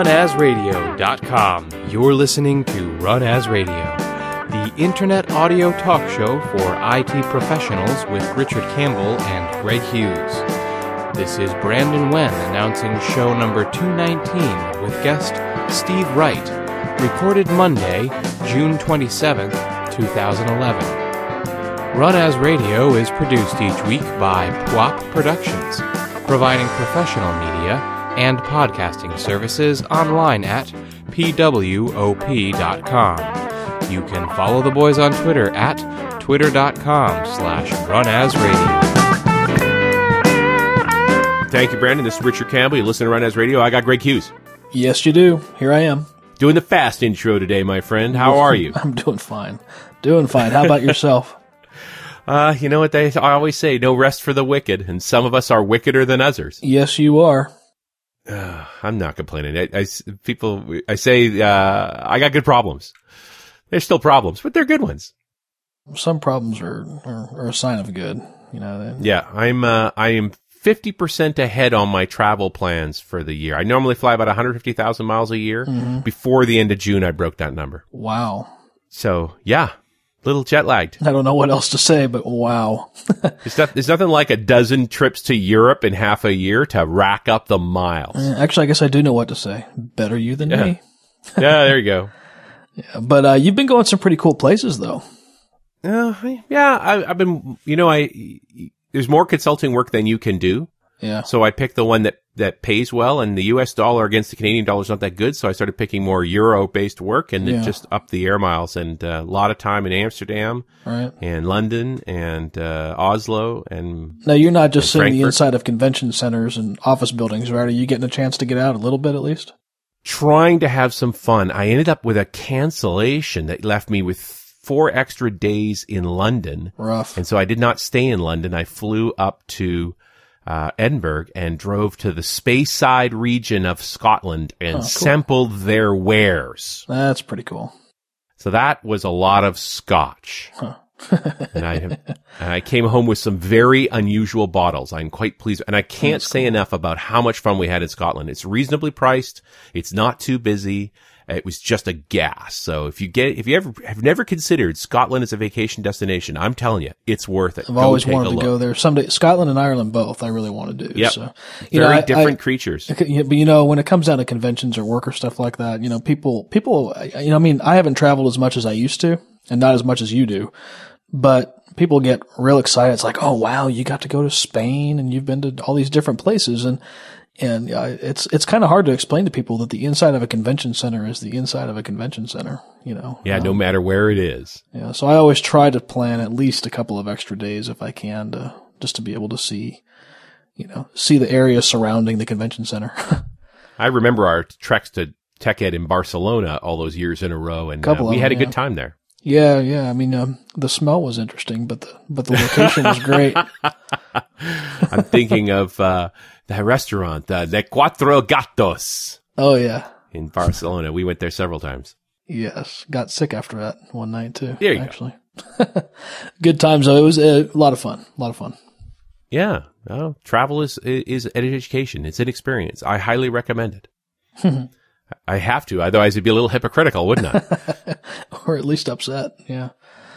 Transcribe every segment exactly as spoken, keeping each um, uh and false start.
run as radio dot com. You're listening to Run As Radio, the internet audio talk show for I T professionals with Richard Campbell and Greg Hughes. This is Brandon Wen announcing show number two nineteen with guest Steve Wright, recorded Monday, June twenty-seventh, twenty eleven. Run As Radio is produced each week by P W A P Productions, providing professional media and podcasting services online at P W O P dot com. You can follow the boys on Twitter at twitter.com slash runasradio. Thank you, Brandon. This is Richard Campbell. You listen to Run As Radio. I got Greg Hughes. Yes, you do. Here I am. Doing the fast intro today, my friend. How are you? I'm doing fine. Doing fine. How about yourself? Uh, you know what they I always say, no rest for the wicked, and some of us are wickeder than others. Yes, you are. Uh, I'm not complaining. I, I, people, I say, uh, I got good problems. They're still problems, but they're good ones. Some problems are, are, are a sign of good, you know. They, yeah, I'm, uh, I am fifty percent ahead on my travel plans for the year. I normally fly about one hundred fifty thousand miles a year. Mm-hmm. Before the end of June, I broke that number. Wow. So, yeah. Little jet lagged. I don't know what else to say, but wow. There's, not, there's nothing like a dozen trips to Europe in half a year to rack up the miles. Actually, I guess I do know what to say. Better you than yeah. me. Yeah, there you go. Yeah, but uh, you've been going some pretty cool places, though. Uh, yeah, I, I've been, you know, I there's more consulting work than you can do. Yeah. So I picked the one that, that pays well, and the U S dollar against the Canadian dollar is not that good. So I started picking more euro-based work, and yeah. it just upped the air miles. And uh, a lot of time in Amsterdam, right, and London, and uh, Oslo, and now you're not just sitting Frankfurt. the inside of convention centers and office buildings, right? Are you getting a chance to get out a little bit at least? Trying to have some fun. I ended up with a cancellation that left me with four extra days in London. Rough. And so I did not stay in London. I flew up to uh, Edinburgh and drove to the Speyside region of Scotland and oh, cool. sampled their wares. That's pretty cool. So that was a lot of scotch. Huh. and I have, and I came home with some very unusual bottles. I'm quite pleased. And I can't That's say cool. enough about how much fun we had in Scotland. It's reasonably priced. It's not too busy. It was just a gas. So if you get, if you ever have never considered Scotland as a vacation destination, I'm telling you, it's worth it. I've go always take wanted a to look. go there someday. Scotland and Ireland both. I really want to do. Yep. So, you very know, I, different I, creatures. But you know, when it comes down to conventions or work or stuff like that, you know, people, people, you know, I mean, I haven't traveled as much as I used to, and not as much as you do, but people get real excited. It's like, oh wow, you got to go to Spain and you've been to all these different places, and. And uh, it's it's kind of hard to explain to people that the inside of a convention center is the inside of a convention center, you know. Yeah, um, no matter where it is. Yeah, so I always try to plan at least a couple of extra days if I can, to just to be able to see, you know, see the area surrounding the convention center. I remember our treks to TechEd in Barcelona all those years in a row, and uh, we them, had a yeah. good time there. Yeah, yeah. I mean, um, the smell was interesting, but the but the location was great. I'm thinking of uh, the restaurant, uh, Le Cuatro Gatos. Oh yeah, in Barcelona. We went there several times. Yes, got sick after that one night too. There you actually. Go. Good times though. It was a lot of fun. A lot of fun. Yeah, well, travel is is an education. It's an experience. I highly recommend it. I have to, otherwise it'd be a little hypocritical, wouldn't I? Or at least upset, yeah.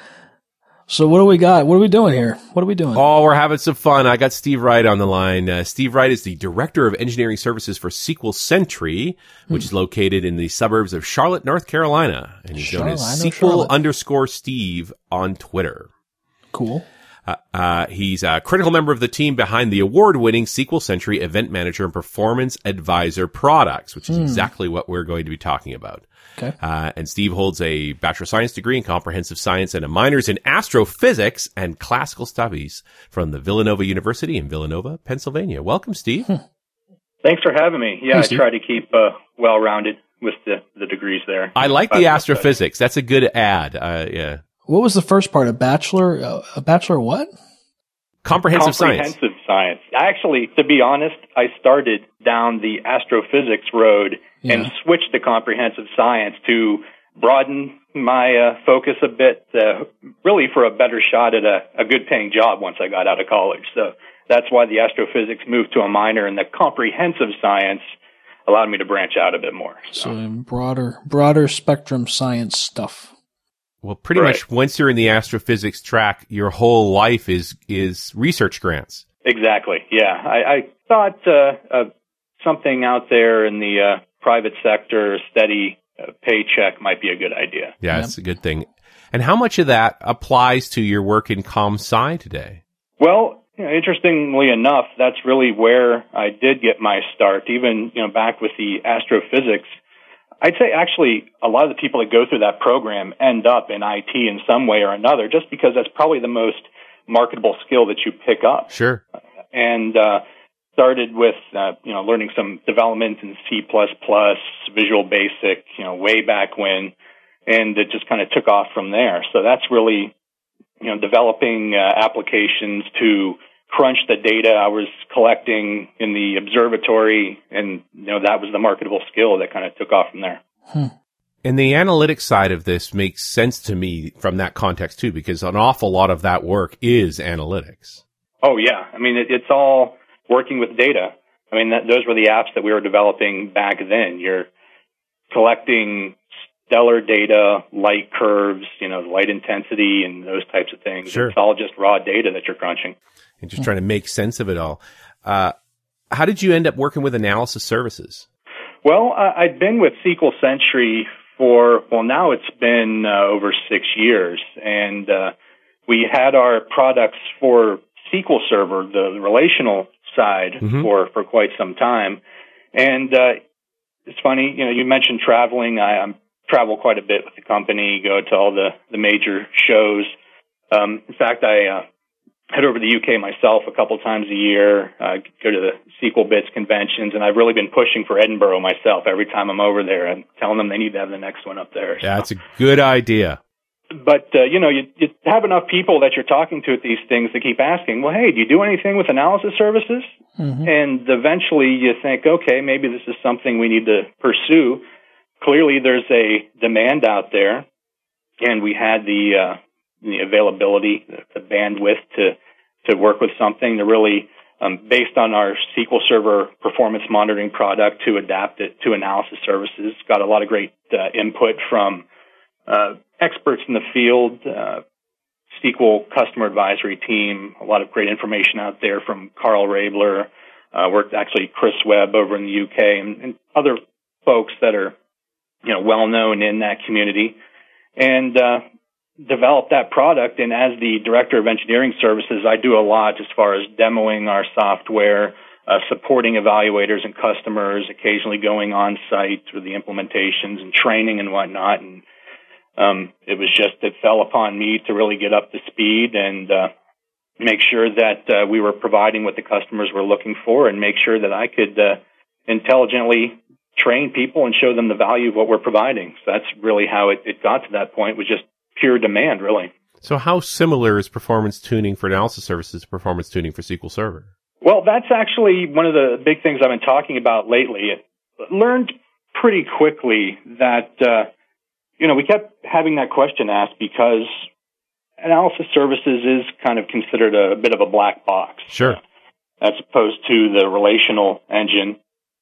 So what do we got? What are we doing here? What are we doing? Oh, we're having some fun. I got Steve Wright on the line. Uh, Steve Wright is the Director of Engineering Services for S Q L Sentry, which hmm. is located in the suburbs of Charlotte, North Carolina. And he's known as S Q L Charlotte. underscore Steve on Twitter. Cool. Uh, uh, he's a critical member of the team behind the award-winning S Q L Sentry Event Manager and Performance Advisor products, which is hmm. exactly what we're going to be talking about. Okay. Uh, and Steve holds a Bachelor of Science degree in Comprehensive Science and a Minors in Astrophysics and Classical Studies from the Villanova University in Villanova, Pennsylvania. Welcome, Steve. Hmm. Thanks for having me. Yeah, hey, I Steve. try to keep uh, well-rounded with the, the degrees there. I like the astrophysics. That's a good ad. Uh, yeah. What was the first part? A bachelor? Uh, a bachelor what? Comprehensive, Comprehensive science. science. Actually, to be honest, I started down the astrophysics road yeah. and switched to comprehensive science to broaden my uh, focus a bit, uh, really for a better shot at a, a good-paying job once I got out of college. So that's why the astrophysics moved to a minor, and the comprehensive science allowed me to branch out a bit more. So, so broader, broader spectrum science stuff. Well, pretty right. much once you're in the astrophysics track, your whole life is is research grants. Exactly. Yeah, I, I thought uh, uh, something out there in the uh, private sector, steady uh, paycheck, might be a good idea. Yeah, it's a good thing. And how much of that applies to your work in comm sci today? Well, you know, interestingly enough, that's really where I did get my start. Even you know, back with the astrophysics, I'd say actually a lot of the people that go through that program end up in I T in some way or another, just because that's probably the most marketable skill that you pick up. Sure. And uh, started with uh, you know learning some development in C plus plus, Visual Basic, you know, way back when, and it just kind of took off from there. So that's really you know developing uh, applications to crunch the data I was collecting in the observatory, and you know that was the marketable skill that kind of took off from there. Hmm. And the analytics side of this makes sense to me from that context too, because an awful lot of that work is analytics. Oh yeah, I mean it, it's all working with data. I mean that, those were the apps that we were developing back then. You're collecting stellar data, light curves, you know, light intensity, and those types of things. Sure. It's all just raw data that you're crunching. And just trying to make sense of it all. Uh, how did you end up working with analysis services? Well, uh, I'd been with S Q L Sentry for, well, now it's been uh, over six years. And uh, we had our products for S Q L Server, the relational side, mm-hmm. for, for quite some time. And uh, it's funny, you know, you mentioned traveling. I I'm travel quite a bit with the company, go to all the, the major shows. Um, in fact, I uh, head over to the U K myself a couple times a year, uh, go to the S Q L Bits conventions, and I've really been pushing for Edinburgh myself every time I'm over there and telling them they need to have the next one up there. Yeah, that's so. a good idea. But, uh, you know, you, you have enough people that you're talking to at these things that keep asking, well, hey, do you do anything with analysis services? Mm-hmm. And eventually you think, okay, maybe this is something we need to pursue. Clearly there's a demand out there, and we had the uh, the availability, the bandwidth to to work with something to really, um, based on our S Q L Server performance monitoring product, to adapt it to analysis services. Got a lot of great uh, input from uh, experts in the field, uh, S Q L customer advisory team, a lot of great information out there from Carl Rabler, uh, worked actually Chris Webb over in the U K, and, and other folks that are you know, well known in that community, and uh, develop that product. And as the director of engineering services, I do a lot as far as demoing our software, uh, supporting evaluators and customers, occasionally going on site for the implementations and training and whatnot. And um, it was just, it fell upon me to really get up to speed and uh, make sure that uh, we were providing what the customers were looking for, and make sure that I could uh, intelligently train people and show them the value of what we're providing. So that's really how it, it got to that point, was just pure demand, really. So how similar is performance tuning for analysis services to performance tuning for S Q L Server? Well, that's actually one of the big things I've been talking about lately. It learned pretty quickly that, uh, you know, we kept having that question asked because analysis services is kind of considered a, a bit of a black box. Sure. Uh, as opposed to the relational engine.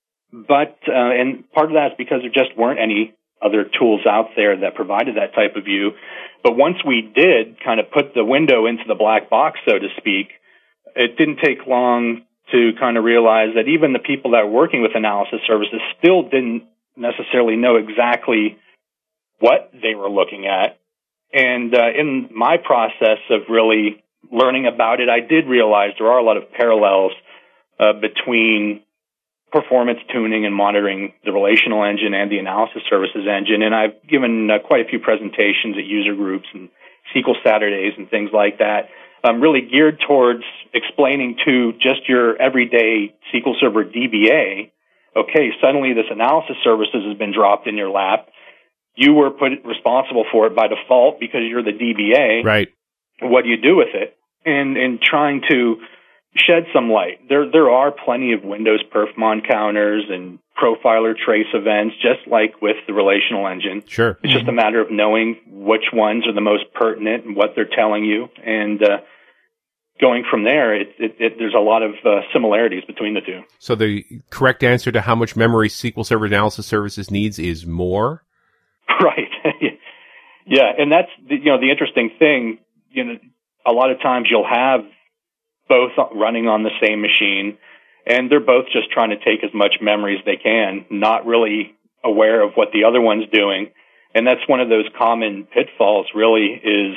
But, uh, and part of that is because there just weren't any other tools out there that provided that type of view. But once we did kind of put the window into the black box, so to speak, it didn't take long to kind of realize that even the people that were working with analysis services still didn't necessarily know exactly what they were looking at. And uh, in my process of really learning about it, I did realize there are a lot of parallels uh, between performance tuning and monitoring the relational engine and the analysis services engine. And I've given uh, quite a few presentations at user groups and S Q L Saturdays and things like that, um, really geared towards explaining to just your everyday S Q L Server D B A, okay, suddenly this analysis services has been dropped in your lap. You were put responsible for it by default because you're the D B A. Right. What do you do with it? And, and trying to shed some light. There there are plenty of Windows perfmon counters and profiler trace events, just like with the relational engine. Sure. It's just a matter of knowing which ones are the most pertinent and what they're telling you, and uh, going from there, it, it, it, there's a lot of uh, similarities between the two. So the correct answer to how much memory S Q L Server Analysis Services needs is more? Right. Yeah, and that's the, you know the interesting thing. You know, a lot of times you'll have both running on the same machine, and they're both just trying to take as much memory as they can, not really aware of what the other one's doing. And that's one of those common pitfalls. Really, is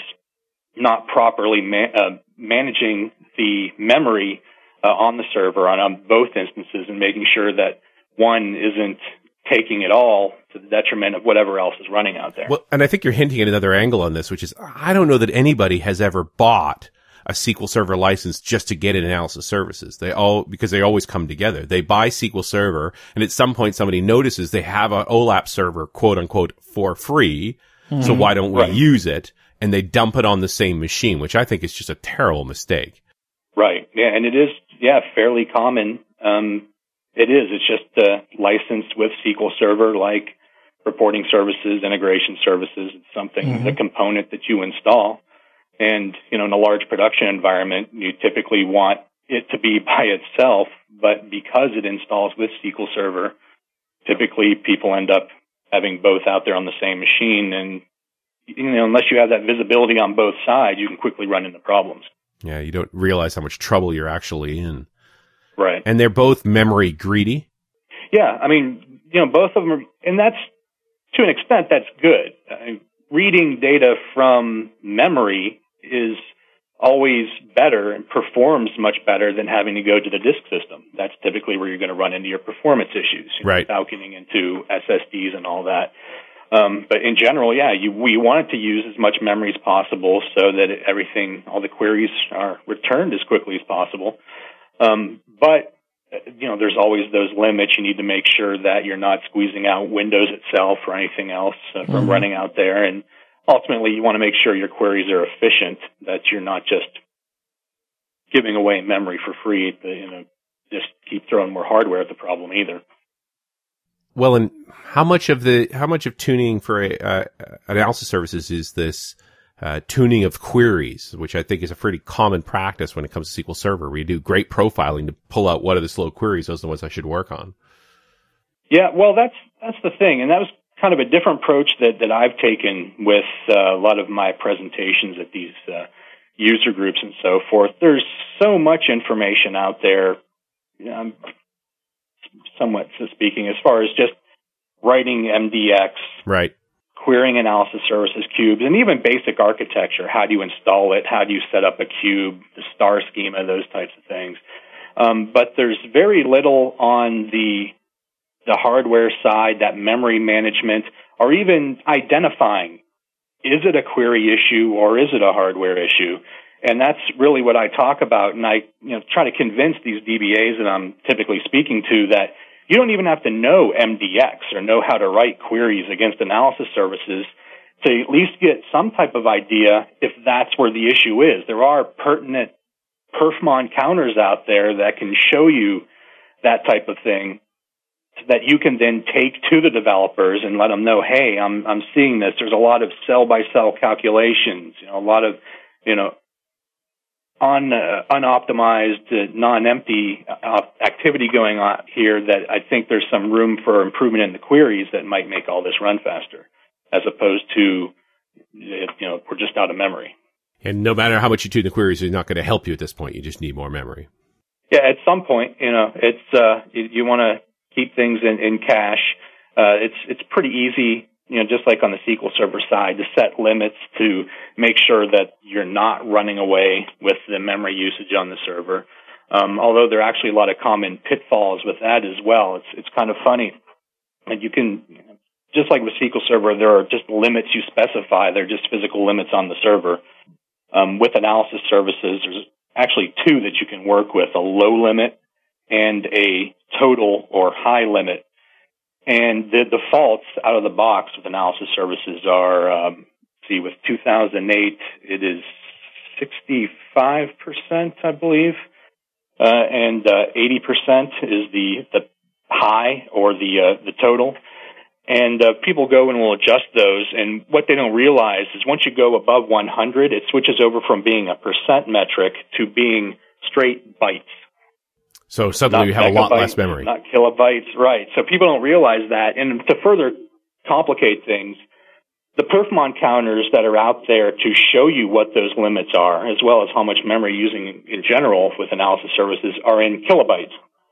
not properly ma- uh, managing the memory uh, on the server on, on both instances, and making sure that one isn't taking it all to the detriment of whatever else is running out there. Well, and I think you're hinting at another angle on this, which is I don't know that anybody has ever bought a S Q L Server license just to get an analysis services. They all, because they always come together. They buy S Q L Server, and at some point somebody notices they have an O LAP server, quote unquote, for free. Mm-hmm. So why don't we right. use it? And they dump it on the same machine, which I think is just a terrible mistake. Right. Yeah. And it is, yeah, fairly common. Um, It is. It's just uh, licensed with S Q L Server, like reporting services, integration services. It's something, mm-hmm. the component that you install. And, you know, in a large production environment, you typically want it to be by itself, but because it installs with S Q L Server, typically people end up having both out there on the same machine. And, you know, unless you have that visibility on both sides, you can quickly run into problems. Yeah, you don't realize how much trouble you're actually in. Right. And they're both memory greedy? Yeah, I mean, you know, both of them are, and that's, to an extent, that's good. Uh, reading data from memory is always better and performs much better than having to go to the disk system. That's typically where you're going to run into your performance issues, you know, right. without getting into S S Ds and all that. Um, but in general, yeah, you, we wanted to use as much memory as possible so that everything, all the queries are returned as quickly as possible. Um, but, you know, there's always those limits. You need to make sure that you're not squeezing out Windows itself or anything else uh, from mm-hmm. running out there. And ultimately, you want to make sure your queries are efficient, that you're not just giving away memory for free, to, you know, just keep throwing more hardware at the problem either. Well, and how much of the, how much of tuning for a, uh, analysis services is this Uh, tuning of queries, which I think is a pretty common practice when it comes to S Q L Server, where you do great profiling to pull out what are the slow queries, those are the ones I should work on. Yeah, well, that's that's the thing, and that was kind of a different approach that, that I've taken with uh, a lot of my presentations at these uh, user groups and so forth. There's so much information out there, you know, somewhat speaking, as far as just writing M D X. Right. Querying analysis services cubes, and even basic architecture. How do you install it? How do you set up a cube, the star schema, those types of things. Um, but there's very little on the the hardware side, that memory management, or even identifying, is it a query issue or is it a hardware issue? And that's really what I talk about, and I you know try to convince these D B As that I'm typically speaking to that you don't even have to know M D X or know how to write queries against analysis services to at least get some type of idea if that's where the issue is. There are pertinent perfmon counters out there that can show you that type of thing that you can then take to the developers and let them know, hey, I'm I'm seeing this. There's a lot of cell-by-cell calculations, you know, a lot of, you know, Un, uh, unoptimized, uh, non-empty uh, activity going on here that I think there's some room for improvement in the queries that might make all this run faster, as opposed to, you know, we're just out of memory. And no matter how much you tune the queries, it's not going to help you at this point. You just need more memory. Yeah, at some point, you know, it's uh, you, you want to keep things in, in cache. Uh, it's it's pretty easy, you know, just like on the S Q L Server side, to set limits to make sure that you're not running away with the memory usage on the server. Um, although there are actually a lot of common pitfalls with that as well. It's it's kind of funny. And you can, just like with S Q L Server, there are just limits you specify. They're just physical limits on the server. Um, with analysis services, there's actually two that you can work with, a low limit and a total or high limit. And the defaults out of the box with analysis services are, um, see, with two thousand eight, it is sixty-five percent, I believe, uh, and uh, eighty percent is the, the high or the uh, the total. And uh, people go and will adjust those, and what they don't realize is once you go above one hundred, it switches over from being a percent metric to being straight bytes. So suddenly you have a lot less memory. Not kilobytes, right. So people don't realize that. And to further complicate things, the perfmon counters that are out there to show you what those limits are, as well as how much memory you're using in general with analysis services, are in kilobytes.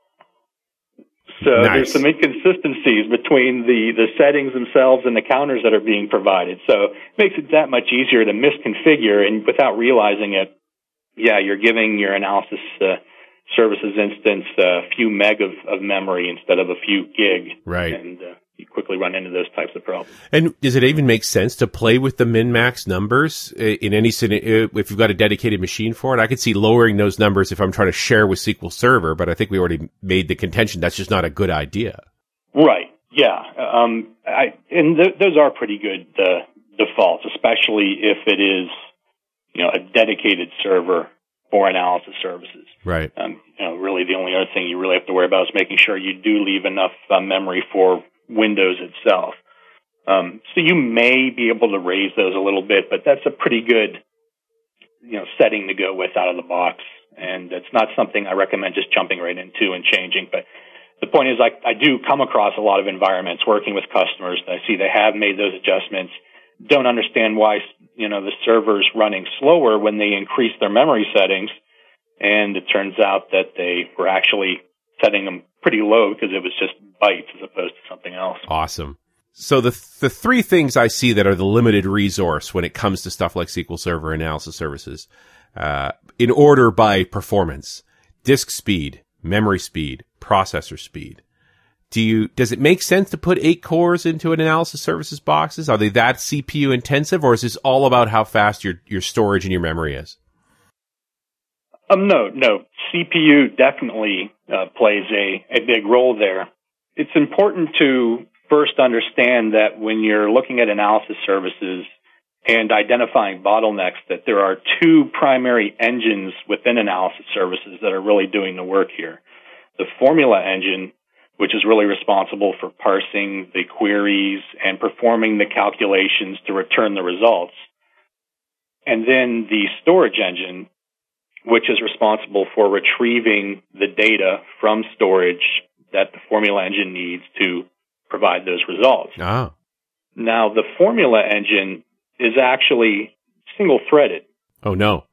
So nice. There's some inconsistencies between the, the settings themselves and the counters that are being provided. So it makes it that much easier to misconfigure, and without realizing it, yeah, you're giving your analysis uh, services instance a few meg of, of memory instead of a few gig. Right. And uh, you quickly run into those types of problems. And does it even make sense to play with the min-max numbers in any scenario if you've got a dedicated machine for it? I could see lowering those numbers if I'm trying to share with S Q L Server, but I think we already made the contention that's just not a good idea. Right. Yeah. Um, I, and th- those are pretty good uh, defaults, especially if it is, you know, a dedicated server for analysis services. Right. Um, you know, really the only other thing you really have to worry about is making sure you do leave enough uh, memory for Windows itself. Um, so you may be able to raise those a little bit, but that's a pretty good, you know, setting to go with out of the box. And it's not something I recommend just jumping right into and changing. But the point is, I, I do come across a lot of environments working with customers that I see they have made those adjustments, don't understand why, you know, the server's running slower when they increase their memory settings. And it turns out that they were actually setting them pretty low because it was just bytes as opposed to something else. Awesome. So the the three things I see that are the limited resource when it comes to stuff like S Q L Server analysis services, uh, in order by performance: disk speed, memory speed, processor speed. Do you, does it make sense to put eight cores into an analysis services boxes? Are they that C P U intensive, or is this all about how fast your, your storage and your memory is? Um, no, no. C P U definitely uh, plays a, a big role there. It's important to first understand that when you're looking at analysis services and identifying bottlenecks, that there are two primary engines within analysis services that are really doing the work here. The formula engine, which is really responsible for parsing the queries and performing the calculations to return the results. And then the storage engine, which is responsible for retrieving the data from storage that the formula engine needs to provide those results. Oh. Now, the formula engine is actually single-threaded. Oh, no.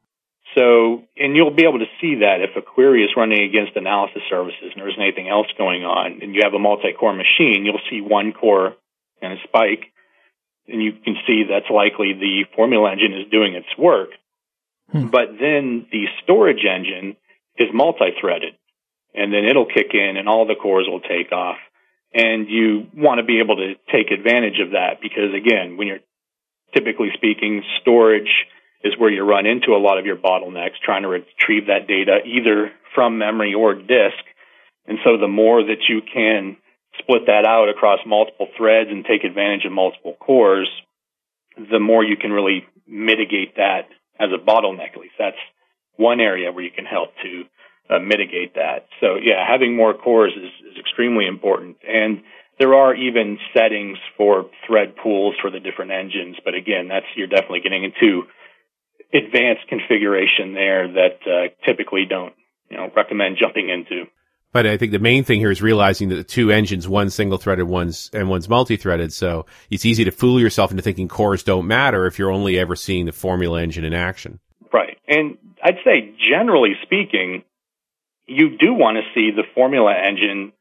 So, and you'll be able to see that if a query is running against analysis services and there isn't anything else going on, and you have a multi-core machine, you'll see one core and a spike, and you can see that's likely the formula engine is doing its work. Hmm. But then the storage engine is multi-threaded, and then it'll kick in and all the cores will take off. And you want to be able to take advantage of that because, again, when you're typically speaking, storage is where you run into a lot of your bottlenecks, trying to retrieve that data either from memory or disk. And so the more that you can split that out across multiple threads and take advantage of multiple cores, the more you can really mitigate that as a bottleneck. At least that's one area where you can help to uh, mitigate that. So, yeah, having more cores is, is extremely important. And there are even settings for thread pools for the different engines. But, again, that's you're definitely getting into advanced configuration there that uh, typically don't, you know, recommend jumping into. But I think the main thing here is realizing that the two engines, one's single-threaded, one's and one's multi-threaded. So it's easy to fool yourself into thinking cores don't matter if you're only ever seeing the formula engine in action. Right. And I'd say, generally speaking, you do want to see the formula engine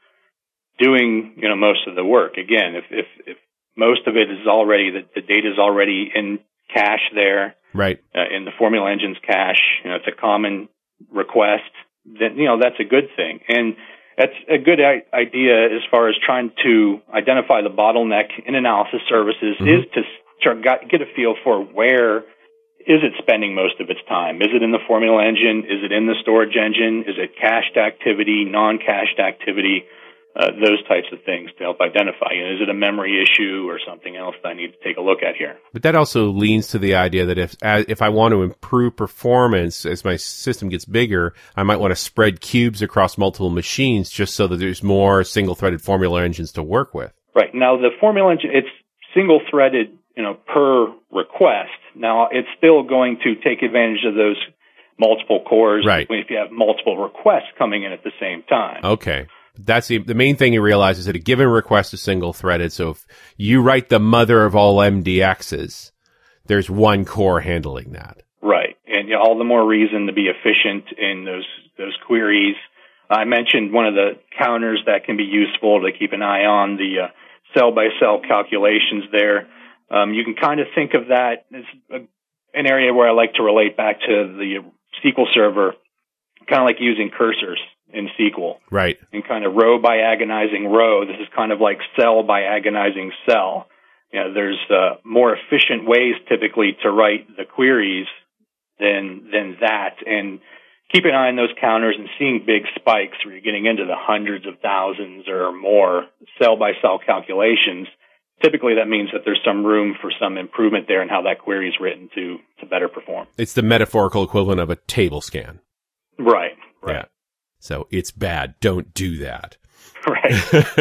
doing, you know, most of the work. Again, if if, if most of it is already, the, the data is already in cache there, right, uh, in the formula engine's cache, you know, it's a common request, then, you know, that's a good thing. And that's a good I- idea as far as trying to identify the bottleneck in analysis services mm-hmm. is to start, get a feel for where is it spending most of its time. Is it in the formula engine? Is it in the storage engine? Is it cached activity, non-cached activity? Uh, those types of things to help identify. You know, is it a memory issue or something else that I need to take a look at here? But that also leans to the idea that if if I want to improve performance as my system gets bigger, I might want to spread cubes across multiple machines just so that there's more single-threaded formula engines to work with. Right. Now, the formula engine, it's single-threaded, you know, per request. Now, it's still going to take advantage of those multiple cores right. if you have multiple requests coming in at the same time. Okay. That's the, the main thing you realize is that a given request is single-threaded. So if you write the mother of all M D Xs, there's one core handling that. Right. And you know, all the more reason to be efficient in those those queries. I mentioned one of the counters that can be useful to keep an eye on, the uh, cell-by-cell calculations there. Um, you can kind of think of that as a, an area where I like to relate back to the S Q L Server, kind of like using cursors in S Q L. Right. And kind of row by agonizing row. This is kind of like cell by agonizing cell. You know, there's uh, more efficient ways typically to write the queries than than that. And keep an eye on those counters and seeing big spikes where you're getting into the hundreds of thousands or more cell-by-cell calculations. Typically, that means that there's some room for some improvement there in how that query is written to, to better perform. It's the metaphorical equivalent of a table scan. Right, right. Yeah. So it's bad. Don't do that. Right.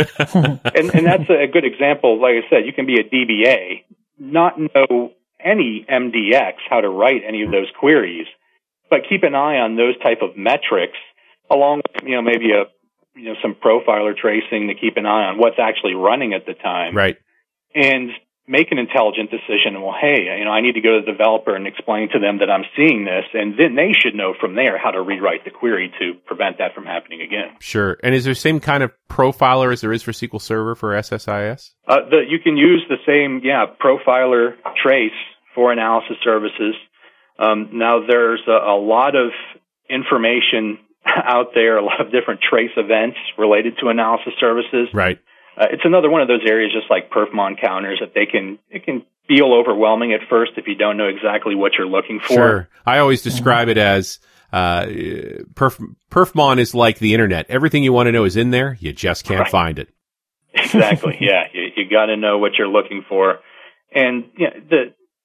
and, and that's a good example. Like I said, you can be a D B A, not know any M D X, how to write any of those queries, but keep an eye on those type of metrics, along with, you know, maybe a, you know, some profiler tracing to keep an eye on what's actually running at the time. Right. And make an intelligent decision. Well, hey, you know, I need to go to the developer and explain to them that I'm seeing this, and then they should know from there how to rewrite the query to prevent that from happening again. Sure. And is there the same kind of profiler as there is for S Q L Server for S S I S? Uh, the, you can use the same, yeah, profiler trace for analysis services. Um, now, there's a, a lot of information out there, a lot of different trace events related to analysis services. Right. Uh, it's another one of those areas, just like perfmon counters, that they can it can feel overwhelming at first if you don't know exactly what you're looking for. Sure. I always describe it as uh, perf, perfmon is like the internet. Everything you want to know is in there. You just can't Right. find it. Exactly. Yeah, you, you got to know what you're looking for, and you know, the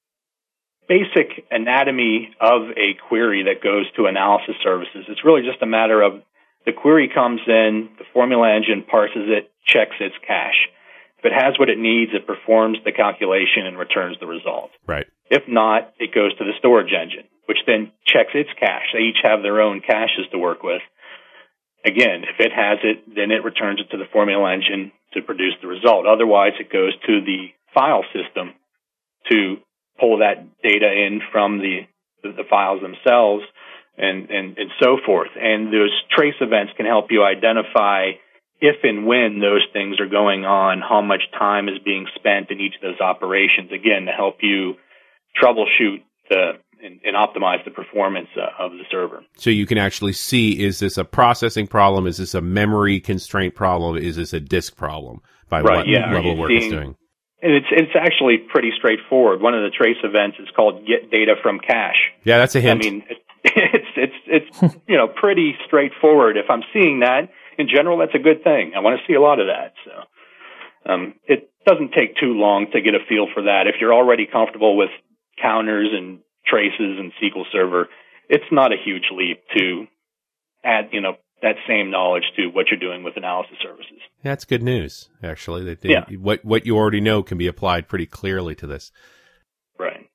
basic anatomy of a query that goes to analysis services. It's really just a matter of the query comes in, the formula engine parses it, checks its cache. If it has what it needs, it performs the calculation and returns the result. Right. If not, it goes to the storage engine, which then checks its cache. They each have their own caches to work with. Again, if it has it, then it returns it to the formula engine to produce the result. Otherwise, it goes to the file system to pull that data in from the the files themselves, and, and, and so forth. And those trace events can help you identify if and when those things are going on, how much time is being spent in each of those operations, again, to help you troubleshoot the and, and optimize the performance uh, of the server. So you can actually see, is this a processing problem? Is this a memory constraint problem? Is this a disk problem? By right, what yeah. level of work seeing, it's doing? And it's it's actually pretty straightforward. One of the trace events is called get data from cache. Yeah, that's a hint. I mean, it, it's it's it's you know pretty straightforward. If I'm seeing that, in general, that's a good thing. I want to see a lot of that. So um, it doesn't take too long to get a feel for that. If you're already comfortable with counters and traces and S Q L Server, it's not a huge leap to add you know that same knowledge to what you're doing with analysis services. That's good news, actually. That they, yeah. What what you already know can be applied pretty clearly to this. Right.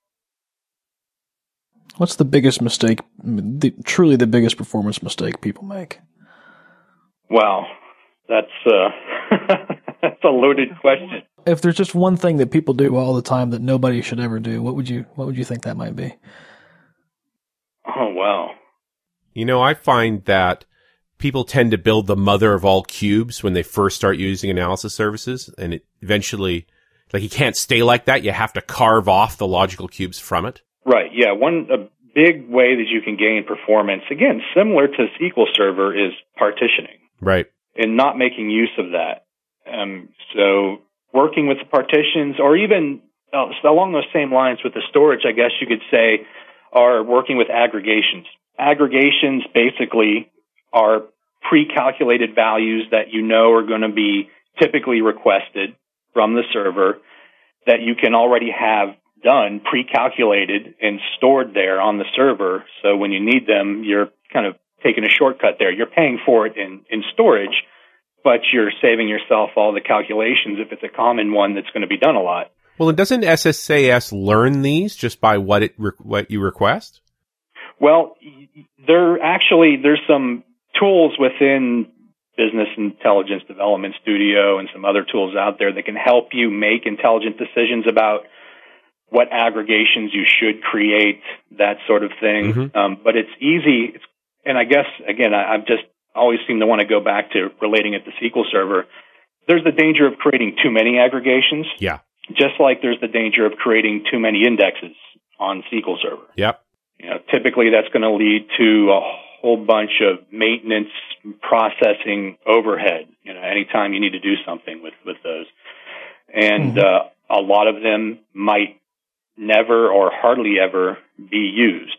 What's the biggest mistake, the, truly the biggest performance mistake people make? Wow, that's uh, that's a loaded question. If there's just one thing that people do all the time that nobody should ever do, what would you what would you think that might be? Oh, wow. You know, I find that people tend to build the mother of all cubes when they first start using analysis services, and it eventually, like, you can't stay like that. You have to carve off the logical cubes from it. Right, yeah. One a big way that you can gain performance, again, similar to S Q L Server, is partitioning. Right. And not making use of that. Um, so working with the partitions, or even uh, along those same lines with the storage, I guess you could say, are working with aggregations. Aggregations basically are pre-calculated values that you know are going to be typically requested from the server that you can already have done, pre-calculated and stored there on the server. So when you need them, you're kind of taking a shortcut there. You're paying for it in, in storage, but you're saving yourself all the calculations if it's a common one that's going to be done a lot. Well, and doesn't S S A S learn these just by what it re- what you request? Well, there actually there's some tools within Business Intelligence Development Studio and some other tools out there that can help you make intelligent decisions about what aggregations you should create, that sort of thing. Mm-hmm. Um, but it's easy, it's, and I guess again, I, I've just always seem to want to go back to relating it to S Q L Server. There's the danger of creating too many aggregations. Yeah. Just like there's the danger of creating too many indexes on S Q L Server. Yep. You know, typically that's going to lead to a whole bunch of maintenance processing overhead, you know, anytime you need to do something with, with those. And, mm-hmm. uh, a lot of them might never or hardly ever be used.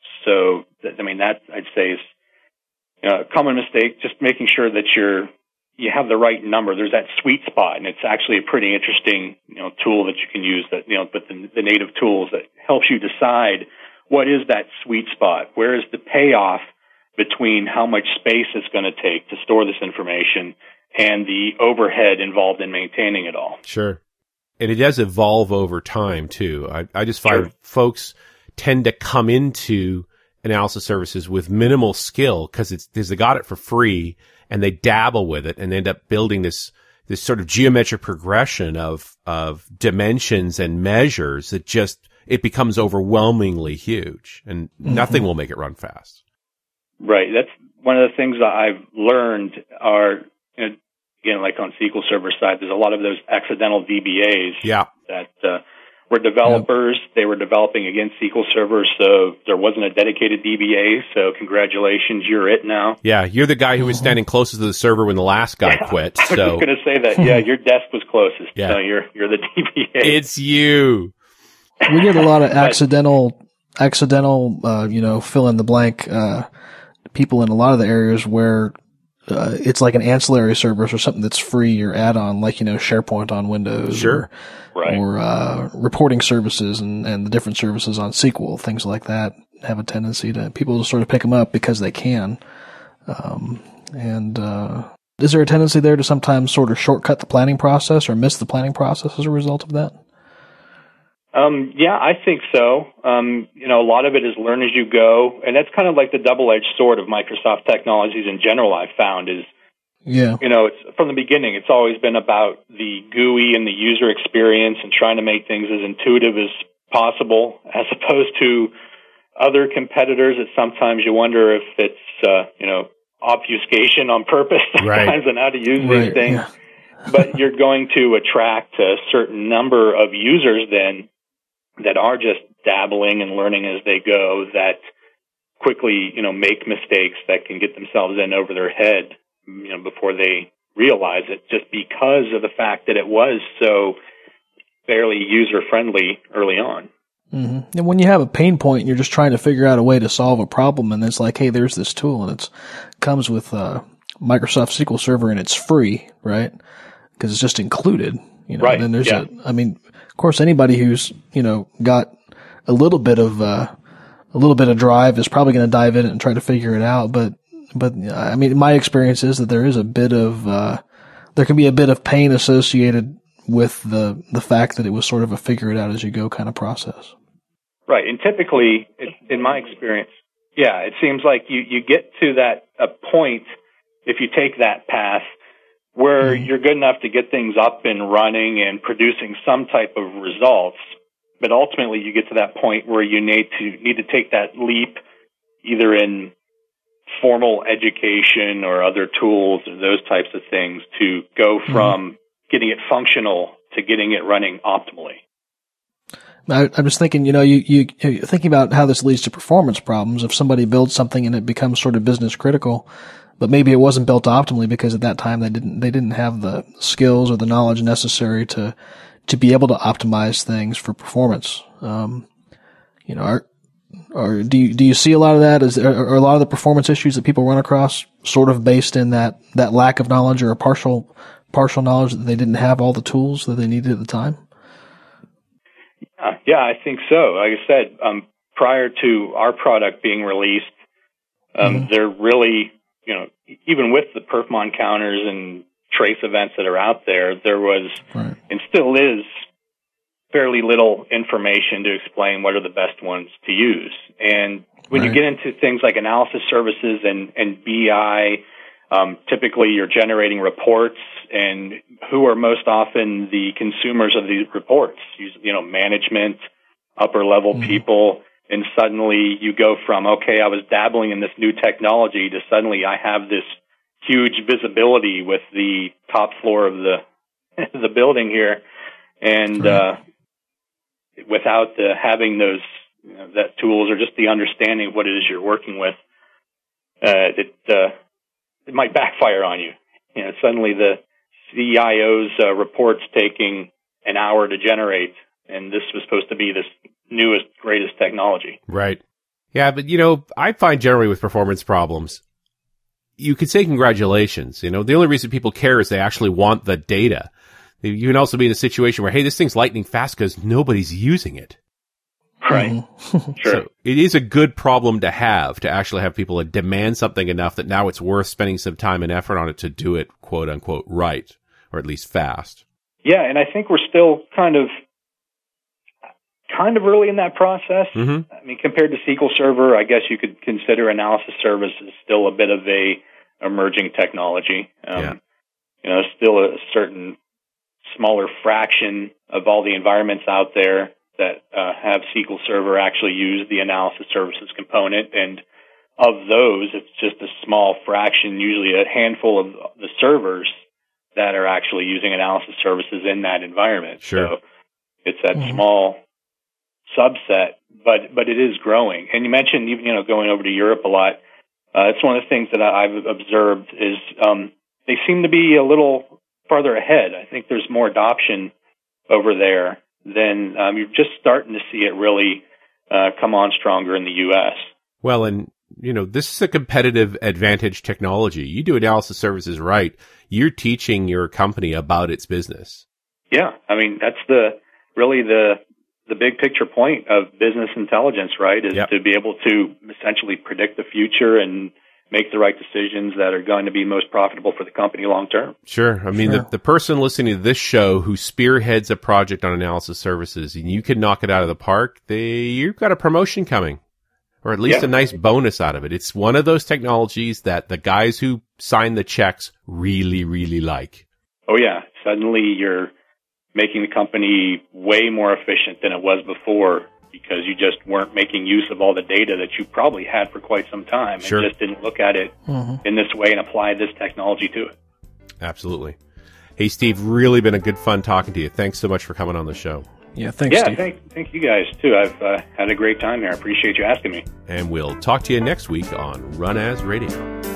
So, I mean, that I'd say is, you know, a common mistake, just making sure that you're, you have the right number. There's that sweet spot, and it's actually a pretty interesting, you know, tool that you can use that, you know, with the, the native tools that helps you decide what is that sweet spot? Where is the payoff between how much space it's going to take to store this information and the overhead involved in maintaining it all? Sure. And it does evolve over time, too. I, I just find sure. folks tend to come into analysis services with minimal skill because it's because they got it for free and they dabble with it and they end up building this this sort of geometric progression of of dimensions and measures that just it becomes overwhelmingly huge and mm-hmm. nothing will make it run fast. Right. That's one of the things that I've learned are, you know, again, like on S Q L Server side, there's a lot of those accidental D B As yeah. that uh, were developers. Yep. They were developing against S Q L Server, so there wasn't a dedicated D B A, so congratulations, you're it now. Yeah, you're the guy who was standing closest to the server when the last guy yeah, quit. I was so. just going to say that, yeah, your desk was closest, yeah. so you're, you're the D B A. It's you. We get a lot of accidental, accidental, uh, you know, fill in the blank, uh, people in a lot of the areas where, uh, it's like an ancillary service or something that's free or add-on, like, you know, SharePoint on Windows. Sure. Or, right. or, uh, reporting services and, and the different services on S Q L, things like that have a tendency to, people sort of pick them up because they can. Um, and, uh, is there a tendency there to sometimes sort of shortcut the planning process or miss the planning process as a result of that? Um, yeah, I think so. Um, you know, a lot of it is learn as you go, and that's kind of like the double-edged sword of Microsoft technologies in general. I've found is, yeah, you know, it's from the beginning. It's always been about the G U I and the user experience and trying to make things as intuitive as possible, as opposed to other competitors that sometimes you wonder if it's, uh, you know, obfuscation on purpose sometimes right. on how to use right. these things. Yeah. But you're going to attract a certain number of users then that are just dabbling and learning as they go, that quickly, you know, make mistakes that can get themselves in over their head, you know, before they realize it, just because of the fact that it was so fairly user-friendly early on. Mm-hmm. And when you have a pain point and you're just trying to figure out a way to solve a problem, and it's like, hey, there's this tool, and it comes with uh, Microsoft S Q L Server, and it's free, right? Because it's just included. You know, right. And then there's yeah. a, I mean, of course, anybody who's, you know, got a little bit of, uh, a little bit of drive is probably going to dive in and try to figure it out. But, but, I mean, my experience is that there is a bit of, uh, there can be a bit of pain associated with the, the fact that it was sort of a figure it out as you go kind of process. Right. And typically, it, in my experience, yeah, it seems like you, you get to that, a point, if you take that path, where mm-hmm. you're good enough to get things up and running and producing some type of results, but ultimately you get to that point where you need to need to take that leap, either in formal education or other tools or those types of things, to go from mm-hmm. getting it functional to getting it running optimally. I, I'm just thinking, you know, you, you, you're thinking about how this leads to performance problems. If somebody builds something and it becomes sort of business critical, but maybe it wasn't built optimally because at that time they didn't, they didn't have the skills or the knowledge necessary to, to be able to optimize things for performance. Um, you know, are, or do you, do you see a lot of that? Is there, are a lot of the performance issues that people run across sort of based in that, that lack of knowledge or a partial, partial knowledge that they didn't have all the tools that they needed at the time? Yeah, yeah, I think so. Like I said, um, prior to our product being released, um, mm-hmm. there really you know, even with the perfmon counters and trace events that are out there, there was right. and still is fairly little information to explain what are the best ones to use. And when right. you get into things like analysis services and, and B I, um, typically you're generating reports, and who are most often the consumers of these reports? You, you know, management, upper level mm-hmm. people, and suddenly you go from, okay, I was dabbling in this new technology to suddenly I have this huge visibility with the top floor of the the building here, and right. uh, without the, having those you know, that tools or just the understanding of what it is you're working with, uh, it uh, it might backfire on you. You know, suddenly the C I O's uh, reports taking an hour to generate, and this was supposed to be this newest, greatest technology. Right. Yeah, but you know, I find generally with performance problems, you could say congratulations. You know, the only reason people care is they actually want the data. You can also be in a situation where, hey, this thing's lightning fast because nobody's using it. Right. Sure. So it is a good problem to have, to actually have people demand something enough that now it's worth spending some time and effort on it to do it, quote unquote, right, or at least fast. Yeah, and I think we're still kind of kind of early in that process. Mm-hmm. I mean, compared to S Q L Server, I guess you could consider analysis service as still a bit of a emerging technology. Um, yeah. You know, still a certain smaller fraction of all the environments out there that uh, have S Q L Server actually use the analysis services component. And of those, it's just a small fraction, usually a handful of the servers that are actually using analysis services in that environment. Sure. So it's that mm-hmm. small subset, but but it is growing. And you mentioned, you know, going over to Europe a lot. Uh, it's one of the things that I've observed is um, they seem to be a little farther ahead. I think there's more adoption over there than um, you're just starting to see it really uh, come on stronger in the U S. Well, and you know, this is a competitive advantage technology. You do analysis services right, you're teaching your company about its business. Yeah, I mean that's the really the the big picture point of business intelligence, right? Is yep. to be able to essentially predict the future and make the right decisions that are going to be most profitable for the company long term. Sure. I mean, sure. the, the person listening to this show who spearheads a project on analysis services and you can knock it out of the park, they, you've got a promotion coming, or at least yeah. a nice bonus out of it. It's one of those technologies that the guys who sign the checks really, really like. Oh yeah. Suddenly you're making the company way more efficient than it was before, because you just weren't making use of all the data that you probably had for quite some time sure. and just didn't look at it mm-hmm. in this way and apply this technology to it. Absolutely. Hey, Steve, really been a good fun talking to you. Thanks so much for coming on the show. Yeah, thanks, yeah, Steve. Thank, thank you guys, too. I've uh, had a great time here. I appreciate you asking me. And we'll talk to you next week on Run As Radio.